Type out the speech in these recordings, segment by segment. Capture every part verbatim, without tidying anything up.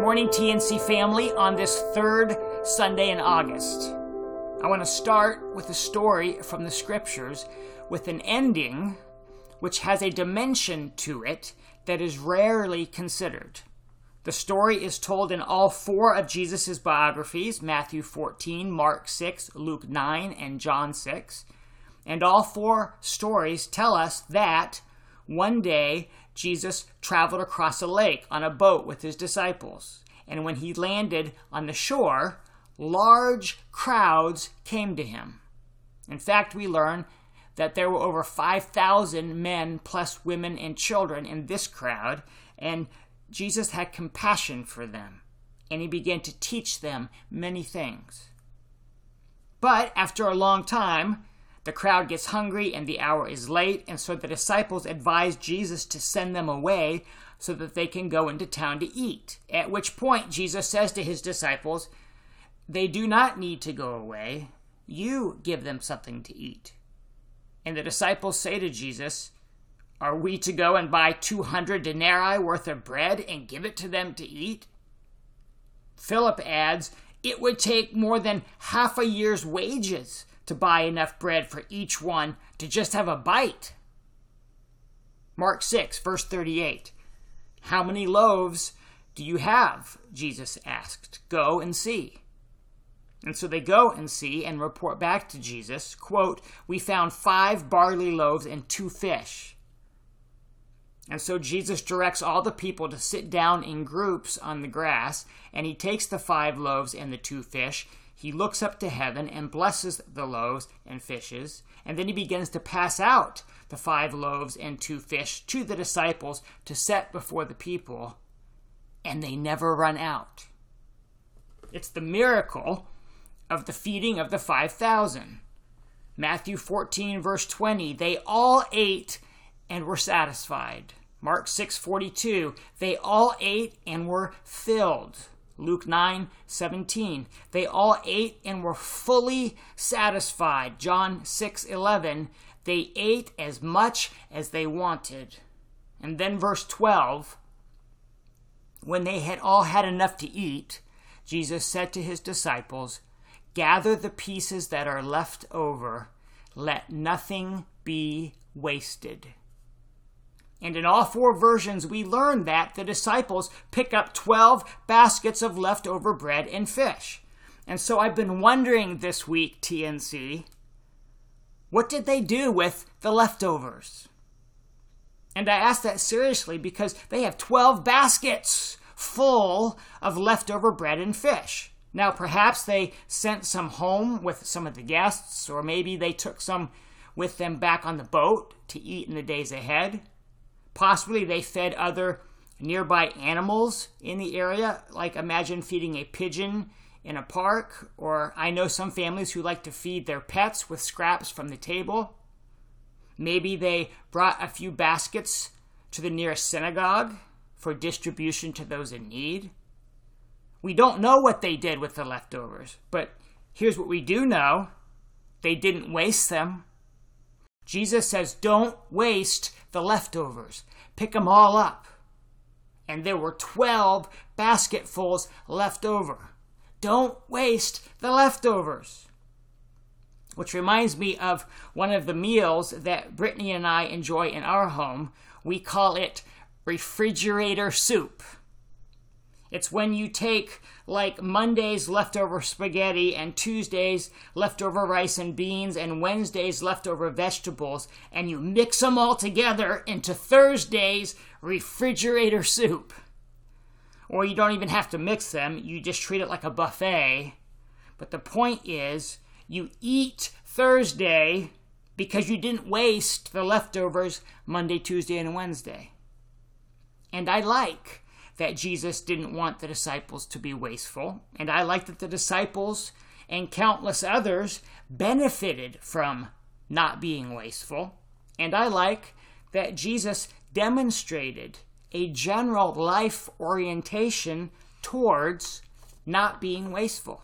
morning, T N C family, on this third Sunday in August. I want to start with a story from the scriptures with an ending which has a dimension to it that is rarely considered. The story is told in all four of Jesus' biographies, Matthew fourteen, Mark six, Luke nine, and John six. And all four stories tell us that one day Jesus traveled across a lake on a boat with his disciples. And when he landed on the shore, large crowds came to him. In fact, we learn that there were over five thousand men plus women and children in this crowd, and Jesus had compassion for them, and he began to teach them many things. But after a long time, the crowd gets hungry and the hour is late, and so the disciples advise Jesus to send them away so that they can go into town to eat. At which point Jesus says to his disciples, "They do not need to go away. You give them something to eat." And the disciples say to Jesus, "Are we to go and buy two hundred denarii worth of bread and give it to them to eat?" Philip adds, "It would take more than half a year's wages to buy enough bread for each one to just have a bite." Mark six, verse thirty-eight. "How many loaves do you have?" Jesus asked. "Go and see." And so they go and see and report back to Jesus, quote, "We found five barley loaves and two fish." And so Jesus directs all the people to sit down in groups on the grass, and he takes the five loaves and the two fish. He looks up to heaven and blesses the loaves and fishes, and then he begins to pass out the five loaves and two fish to the disciples to set before the people, and they never run out. It's the miracle of the feeding of the five thousand. Matthew fourteen, verse twenty, "They all ate and were satisfied." Mark six, forty-two, "They all ate and were filled." Luke nine, seventeen, "They all ate and were fully satisfied." John six, eleven, "They ate as much as they wanted." And then verse twelve, "When they had all had enough to eat, Jesus said to his disciples, 'Gather the pieces that are left over. Let nothing be wasted.'" And in all four versions, we learn that the disciples pick up twelve baskets of leftover bread and fish. And so I've been wondering this week, T N C, what did they do with the leftovers? And I ask that seriously because they have twelve baskets full of leftover bread and fish. Now, perhaps they sent some home with some of the guests, or maybe they took some with them back on the boat to eat in the days ahead. Possibly they fed other nearby animals in the area, like imagine feeding a pigeon in a park, or I know some families who like to feed their pets with scraps from the table. Maybe they brought a few baskets to the nearest synagogue for distribution to those in need. We don't know what they did with the leftovers, but here's what we do know. They didn't waste them. Jesus says, don't waste the leftovers. Pick them all up. And there were twelve basketfuls left over. Don't waste the leftovers. Which reminds me of one of the meals that Brittany and I enjoy in our home. We call it refrigerator soup. It's when you take like Monday's leftover spaghetti and Tuesday's leftover rice and beans and Wednesday's leftover vegetables, and you mix them all together into Thursday's refrigerator soup. Or you don't even have to mix them, you just treat it like a buffet. But the point is, you eat Thursday because you didn't waste the leftovers Monday, Tuesday, and Wednesday. And I like that Jesus didn't want the disciples to be wasteful, and I like that the disciples and countless others benefited from not being wasteful, and I like that Jesus demonstrated a general life orientation towards not being wasteful,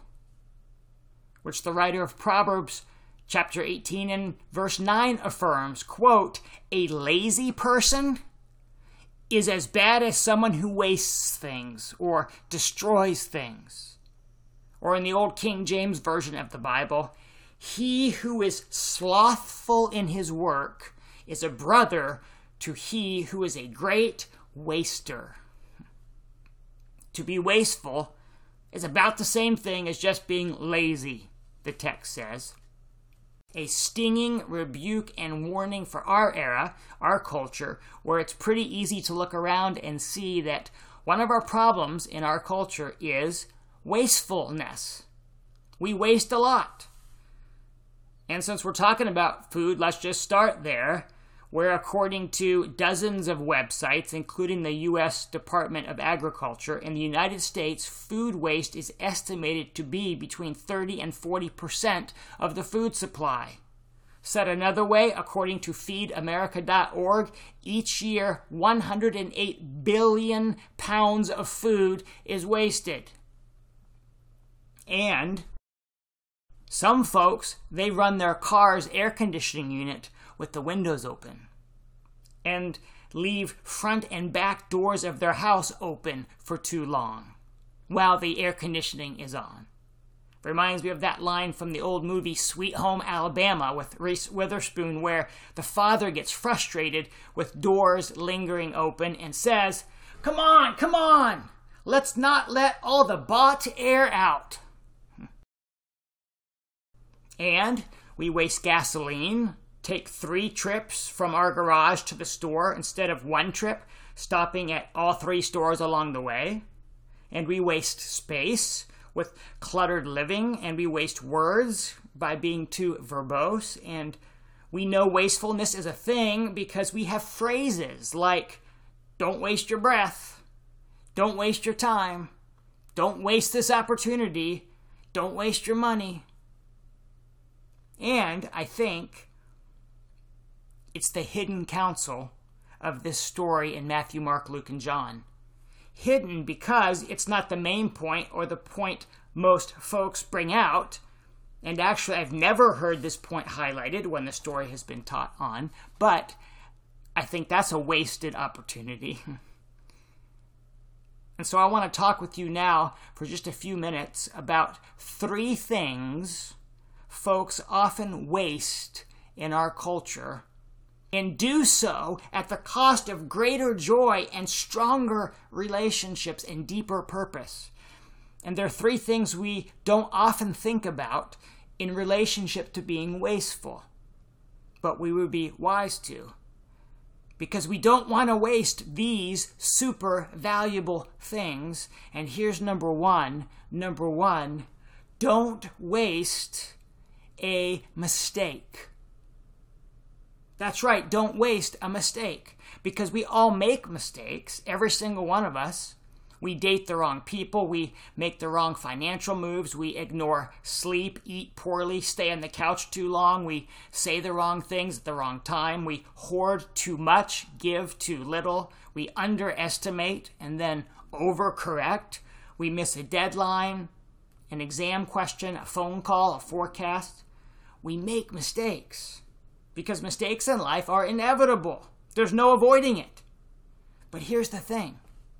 which the writer of Proverbs chapter eighteen and verse nine affirms, quote, "A lazy person is as bad as someone who wastes things or destroys things. Or in the old King James Version of the Bible, he who is slothful in his work is a brother to he who is a great waster. To be wasteful is about the same thing as just being lazy, the text says. A stinging rebuke and warning for our era, our culture, where it's pretty easy to look around and see that one of our problems in our culture is wastefulness. We waste a lot. And since we're talking about food, let's just start there, where according to dozens of websites, including the U S Department of Agriculture, in the United States, food waste is estimated to be between thirty and forty percent of the food supply. Said another way, according to feed america dot org, each year one hundred eight billion pounds of food is wasted. And some folks, they run their car's air conditioning unit with the windows open and leave front and back doors of their house open for too long while the air conditioning is on. Reminds me of that line from the old movie Sweet Home Alabama with Reese Witherspoon, where the father gets frustrated with doors lingering open and says, "Come on, come on, let's not let all the bought air out." And we waste gasoline, take three trips from our garage to the store instead of one trip, stopping at all three stores along the way. And we waste space with cluttered living, and we waste words by being too verbose. And we know wastefulness is a thing because we have phrases like, "Don't waste your breath," "Don't waste your time," "Don't waste this opportunity," "Don't waste your money." And I think it's the hidden counsel of this story in Matthew, Mark, Luke, and John. Hidden because it's not the main point or the point most folks bring out. And actually, I've never heard this point highlighted when the story has been taught on, but I think that's a wasted opportunity. And so I want to talk with you now for just a few minutes about three things folks often waste in our culture, and do so at the cost of greater joy and stronger relationships and deeper purpose. And there are three things we don't often think about in relationship to being wasteful, but we would be wise to, because we don't want to waste these super valuable things. And here's number one. Number one, don't waste a mistake. That's right, don't waste a mistake, because we all make mistakes, every single one of us. We date the wrong people, we make the wrong financial moves, we ignore sleep, eat poorly, stay on the couch too long, we say the wrong things at the wrong time, we hoard too much, give too little, we underestimate and then overcorrect, we miss a deadline, an exam question, a phone call, a forecast. We make mistakes because mistakes in life are inevitable. There's no avoiding it. But here's the thing.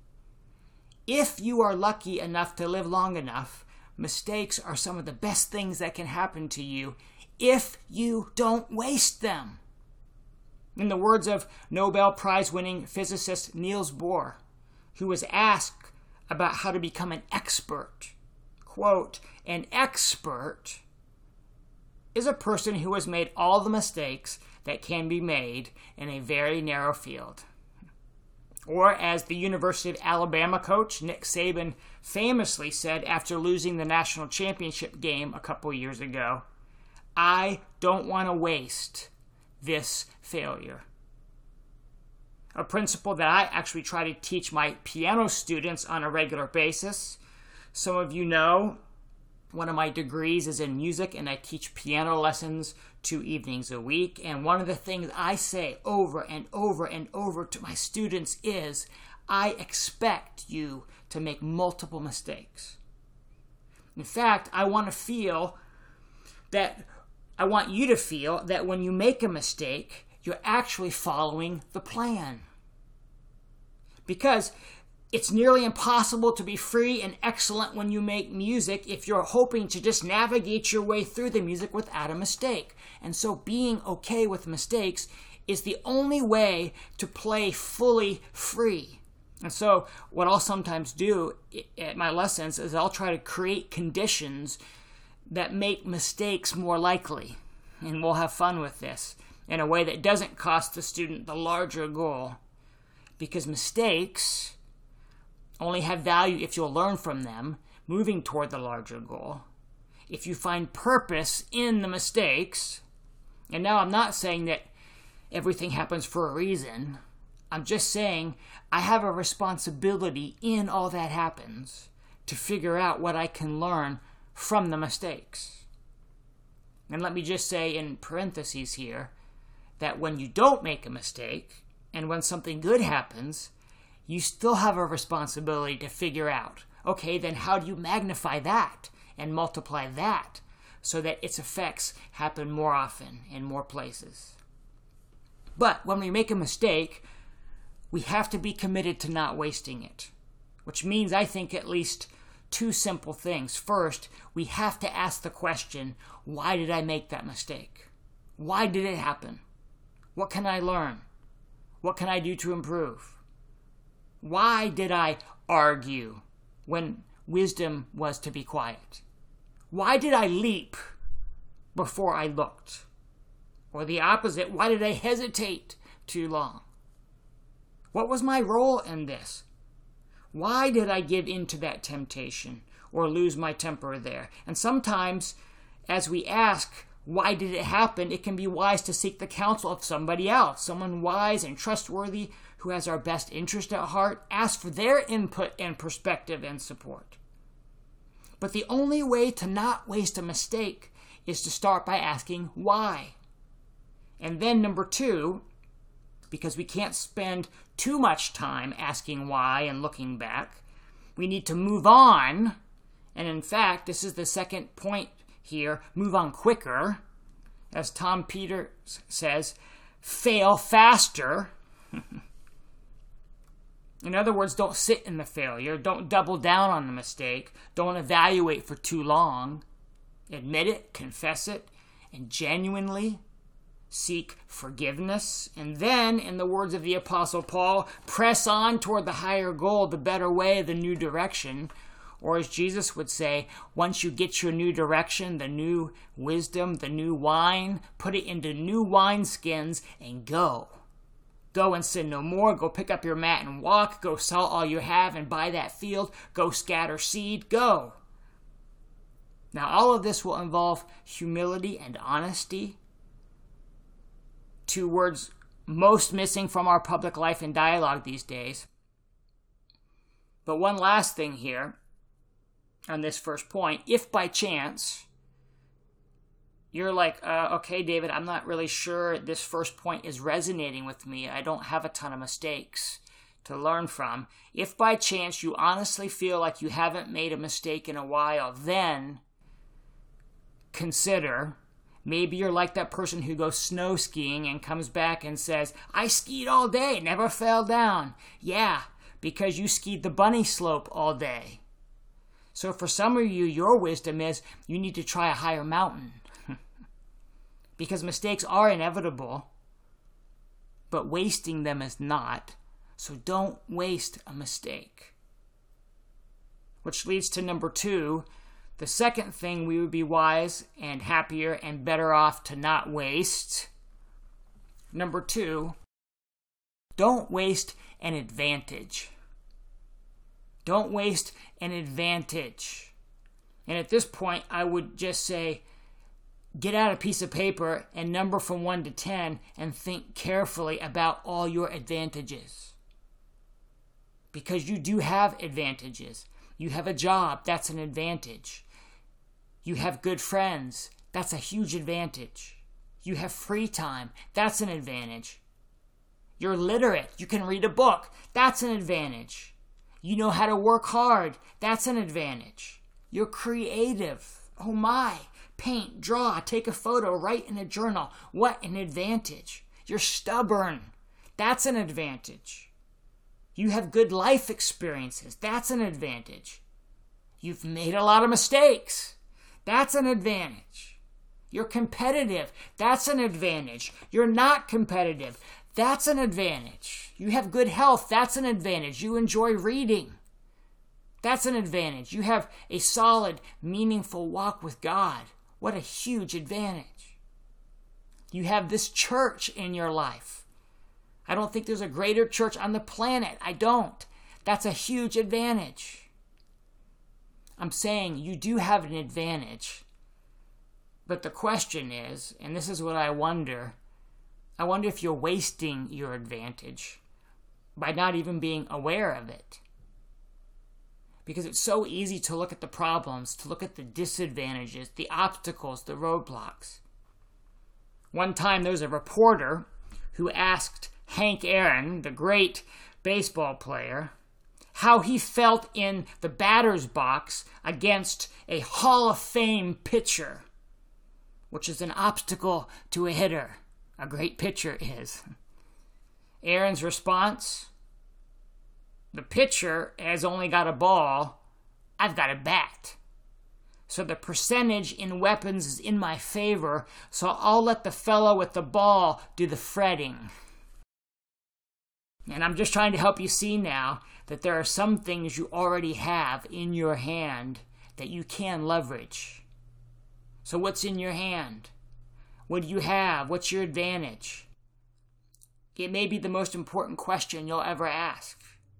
If you are lucky enough to live long enough, mistakes are some of the best things that can happen to you if you don't waste them. In the words of Nobel Prize-winning physicist Niels Bohr, who was asked about how to become an expert, quote, "An expert is a person who has made all the mistakes that can be made in a very narrow field." Or as the University of Alabama coach Nick Saban famously said after losing the national championship game a couple years ago, "I don't want to waste this failure." A principle that I actually try to teach my piano students on a regular basis. Some of you know one of my degrees is in music, and I teach piano lessons two evenings a week. And one of the things I say over and over and over to my students is, I expect you to make multiple mistakes. In fact, I want to feel that, I want you to feel that when you make a mistake, you're actually following the plan. Because it's nearly impossible to be free and excellent when you make music if you're hoping to just navigate your way through the music without a mistake. And so being okay with mistakes is the only way to play fully free. And so what I'll sometimes do at my lessons is I'll try to create conditions that make mistakes more likely. And we'll have fun with this in a way that doesn't cost the student the larger goal. Because mistakes only have value if you'll learn from them, moving toward the larger goal. If you find purpose in the mistakes, and now I'm not saying that everything happens for a reason. I'm just saying I have a responsibility in all that happens to figure out what I can learn from the mistakes. And let me just say in parentheses here that when you don't make a mistake and when something good happens, you still have a responsibility to figure out, okay, then how do you magnify that and multiply that so that its effects happen more often in more places? But when we make a mistake, we have to be committed to not wasting it, which means, I think, at least two simple things. First, we have to ask the question, why did I make that mistake? Why did it happen? What can I learn? What can I do to improve? Why did I argue when wisdom was to be quiet? Why did I leap before I looked? Or the opposite, why did I hesitate too long? What was my role in this? Why did I give in to that temptation or lose my temper there? And sometimes, as we ask, why did it happen, it can be wise to seek the counsel of somebody else, someone wise and trustworthy who has our best interest at heart. Ask for their input and perspective and support. But the only way to not waste a mistake is to start by asking why. And then number two, because we can't spend too much time asking why and looking back, we need to move on. And in fact, this is the second point here, move on quicker. As Tom Peters says, fail faster. In other words, don't sit in the failure. Don't double down on the mistake. Don't evaluate for too long. Admit it, confess it, and genuinely seek forgiveness. And then, in the words of the Apostle Paul, press on toward the higher goal, the better way, the new direction. Or as Jesus would say, once you get your new direction, the new wisdom, the new wine, put it into new wineskins and go. Go and sin no more. Go pick up your mat and walk. Go sell all you have and buy that field. Go scatter seed. Go. Now, all of this will involve humility and honesty. Two words most missing from our public life and dialogue these days. But one last thing here on this first point. If by chance you're like, uh, okay, David, I'm not really sure this first point is resonating with me. I don't have a ton of mistakes to learn from. If by chance you honestly feel like you haven't made a mistake in a while, then consider, maybe you're like that person who goes snow skiing and comes back and says, I skied all day, never fell down. Yeah, because you skied the bunny slope all day. So for some of you, your wisdom is you need to try a higher mountain. Because mistakes are inevitable, but wasting them is not. So don't waste a mistake. Which leads to number two. The second thing we would be wise and happier and better off to not waste. Number two, don't waste an advantage. Don't waste an advantage. And at this point, I would just say, get out a piece of paper and number from one to ten and think carefully about all your advantages. Because you do have advantages. You have a job, that's an advantage. You have good friends, that's a huge advantage. You have free time, that's an advantage. You're literate, you can read a book, that's an advantage. You know how to work hard, that's an advantage. You're creative, oh my. Paint, draw, take a photo, write in a journal. What an advantage. You're stubborn. That's an advantage. You have good life experiences. That's an advantage. You've made a lot of mistakes. That's an advantage. You're competitive. That's an advantage. You're not competitive. That's an advantage. You have good health. That's an advantage. You enjoy reading. That's an advantage. You have a solid, meaningful walk with God. What a huge advantage. You have this church in your life. I don't think there's a greater church on the planet. I don't. That's a huge advantage. I'm saying you do have an advantage. But the question is, and this is what I wonder, I wonder if you're wasting your advantage by not even being aware of it. Because it's so easy to look at the problems, to look at the disadvantages, the obstacles, the roadblocks. One time there was a reporter who asked Hank Aaron, the great baseball player, how he felt in the batter's box against a Hall of Fame pitcher, which is an obstacle to a hitter. A great pitcher is. Aaron's response, the pitcher has only got a ball, I've got a bat. So the percentage in weapons is in my favor, so I'll let the fellow with the ball do the fretting. And I'm just trying to help you see now that there are some things you already have in your hand that you can leverage. So what's in your hand? What do you have? What's your advantage? It may be the most important question you'll ever ask.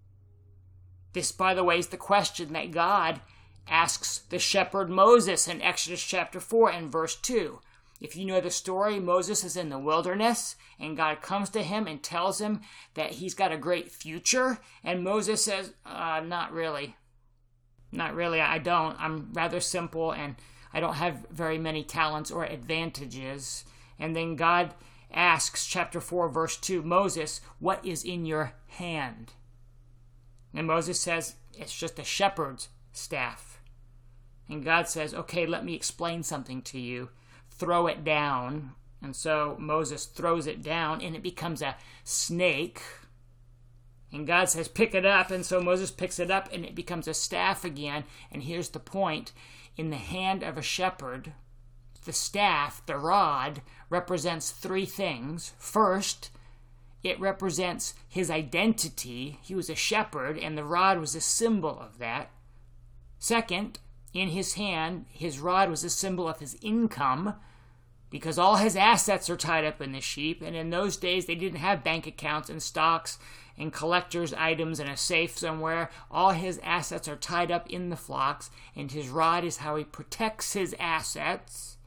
This, by the way, is the question that God asks the shepherd Moses in Exodus chapter four and verse two. If you know the story, Moses is in the wilderness, and God comes to him and tells him that he's got a great future, and Moses says, uh, not really. Not really, I don't. I'm rather simple, and I don't have very many talents or advantages. And then God asks, chapter four, verse two, Moses, what is in your hand? And Moses says, it's just a shepherd's staff. And God says, okay, let me explain something to you. Throw it down. And so Moses throws it down, and it becomes a snake. And God says, pick it up. And so Moses picks it up, and it becomes a staff again. And here's the point. In the hand of a shepherd, the staff, the rod, represents three things. First, it represents his identity. He was a shepherd, and the rod was a symbol of that. Second, in his hand, his rod was a symbol of his income, because all his assets are tied up in the sheep, and in those days they didn't have bank accounts and stocks and collector's items in a safe somewhere. All his assets are tied up in the flocks, and his rod is how he protects his assets.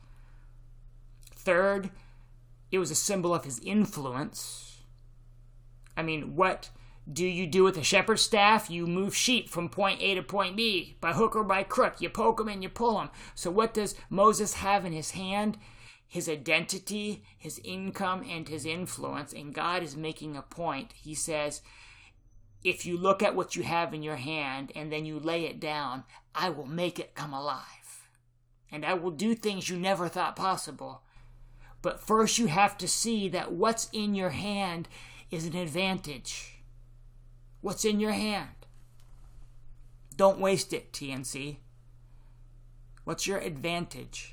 Third, it was a symbol of his influence. I mean, what do you do with a shepherd's staff? You move sheep from point A to point B, by hook or by crook. You poke them and you pull them. So what does Moses have in his hand? His identity, his income, and his influence. And God is making a point. He says, if you look at what you have in your hand and then you lay it down, I will make it come alive. And I will do things you never thought possible. But first you have to see that what's in your hand is an advantage. What's in your hand? Don't waste it, T N C. What's your advantage?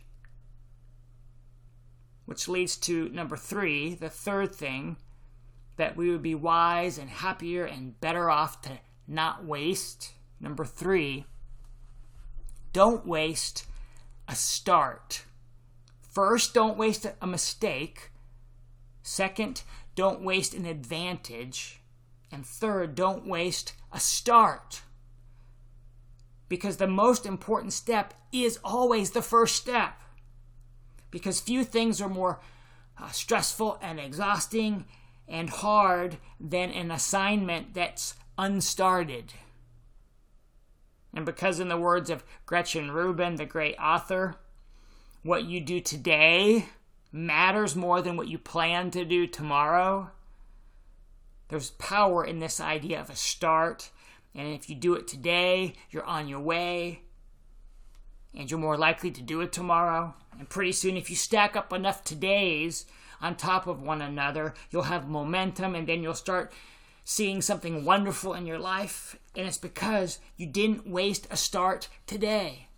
Which leads to number three, the third thing, that we would be wise and happier and better off to not waste. Number three, don't waste a start. First, don't waste a mistake. Second, don't waste an advantage. And third, don't waste a start. Because the most important step is always the first step. Because few things are more uh, stressful and exhausting and hard than an assignment that's unstarted. And because, in the words of Gretchen Rubin, the great author, what you do today matters more than what you plan to do tomorrow. There's power in this idea of a start. And if you do it today, you're on your way. And you're more likely to do it tomorrow. And pretty soon, if you stack up enough todays on top of one another, you'll have momentum, and then you'll start seeing something wonderful in your life, and it's because you didn't waste a start today.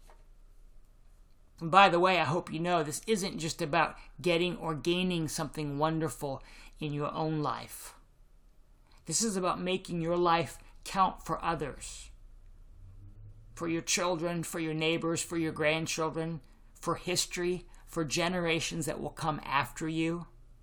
And by the way, I hope you know this isn't just about getting or gaining something wonderful in your own life. This is about making your life count for others, for your children, for your neighbors, for your grandchildren, for history, for generations that will come after you.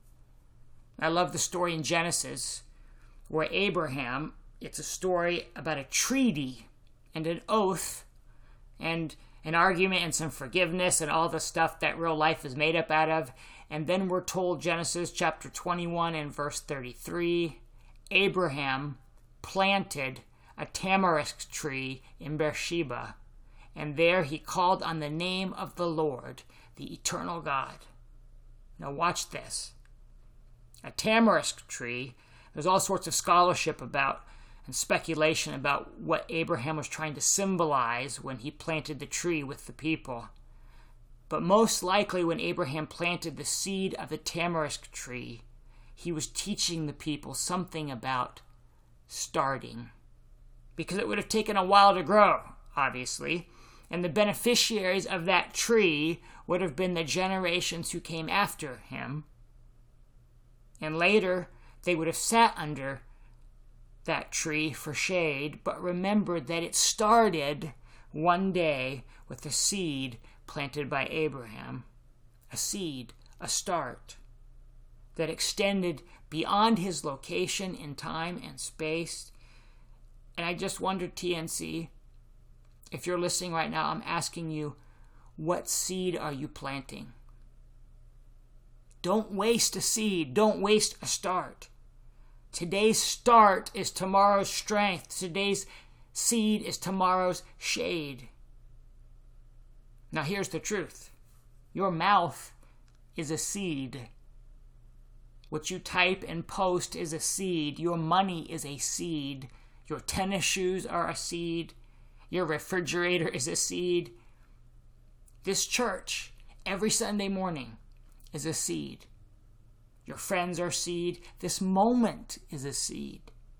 I love the story in Genesis where Abraham, it's a story about a treaty and an oath and an argument and some forgiveness and all the stuff that real life is made up out of. And then we're told, Genesis chapter twenty-one and verse thirty-three, Abraham planted a tamarisk tree in Beersheba, and there he called on the name of the Lord, the eternal God. Now watch this. A tamarisk tree, there's all sorts of scholarship about and speculation about what Abraham was trying to symbolize when he planted the tree with the people. But most likely when Abraham planted the seed of the tamarisk tree, he was teaching the people something about starting. Because it would have taken a while to grow, obviously, and the beneficiaries of that tree would have been the generations who came after him. And later, they would have sat under that tree for shade, but remembered that it started one day with a seed planted by Abraham. A seed, a start, that extended beyond his location in time and space. And I just wonder, T N C, if you're listening right now, I'm asking you, what seed are you planting? Don't waste a seed. Don't waste a start. Today's start is tomorrow's strength. Today's seed is tomorrow's shade. Now here's the truth. Your mouth is a seed. What you type and post is a seed. Your money is a seed. Your tennis shoes are a seed. Your refrigerator is a seed. This church, every Sunday morning, is a seed. Your friends are seed. This moment is a seed.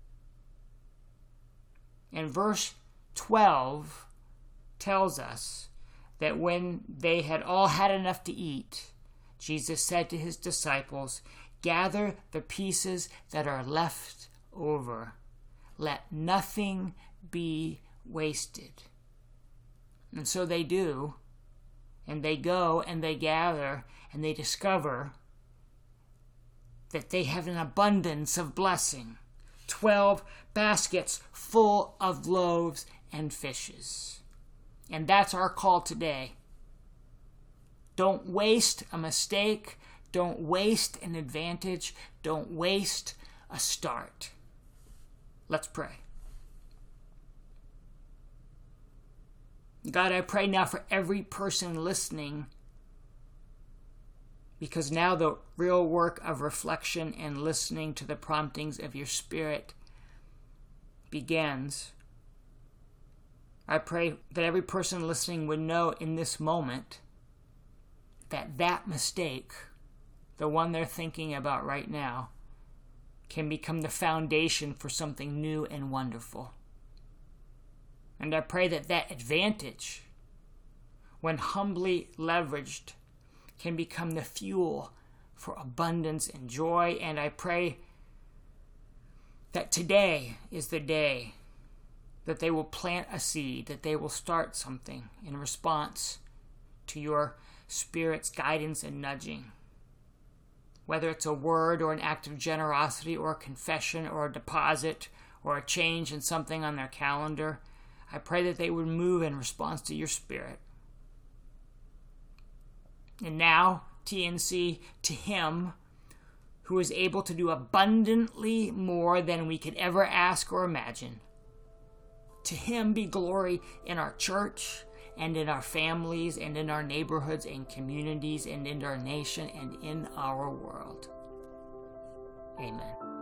And verse twelve tells us that when they had all had enough to eat, Jesus said to his disciples, "Gather the pieces that are left over. Let nothing be wasted." And so they do, and they go and they gather, and they discover that they have an abundance of blessing. Twelve baskets full of loaves and fishes. And that's our call today. Don't waste a mistake. Don't waste an advantage. Don't waste a start. Let's pray. God, I pray now for every person listening, because now the real work of reflection and listening to the promptings of your Spirit begins. I pray that every person listening would know in this moment that that mistake, the one they're thinking about right now, can become the foundation for something new and wonderful. And I pray that that advantage, when humbly leveraged, can become the fuel for abundance and joy. And I pray that today is the day that they will plant a seed, that they will start something in response to your Spirit's guidance and nudging. Whether it's a word or an act of generosity or a confession or a deposit or a change in something on their calendar, I pray that they would move in response to your Spirit. And now, T N C, to him who is able to do abundantly more than we could ever ask or imagine, to him be glory in our church and in our families and in our neighborhoods and communities and in our nation and in our world. Amen.